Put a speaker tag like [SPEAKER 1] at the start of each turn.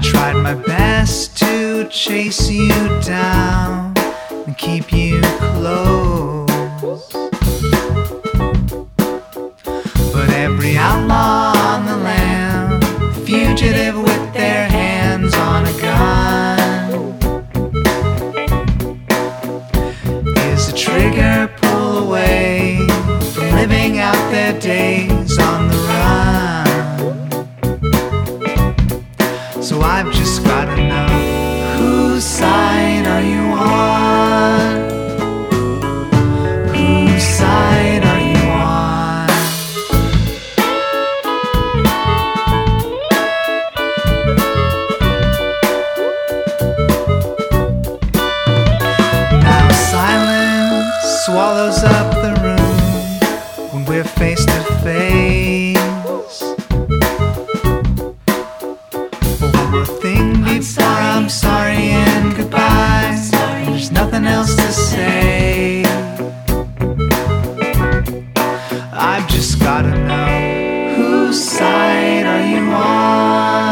[SPEAKER 1] tried my best to chase you down and keep you close, but every outlaw on the land, fugitive with their hands on a gun, is a trigger pull away from living out their days on the run. So I've just gotta know, whose side are you on? Whose side are you on? Now silence swallows up the room when we're face to face. I'm sorry and goodbye. There's nothing else to say. I've just gotta know, whose side are you on?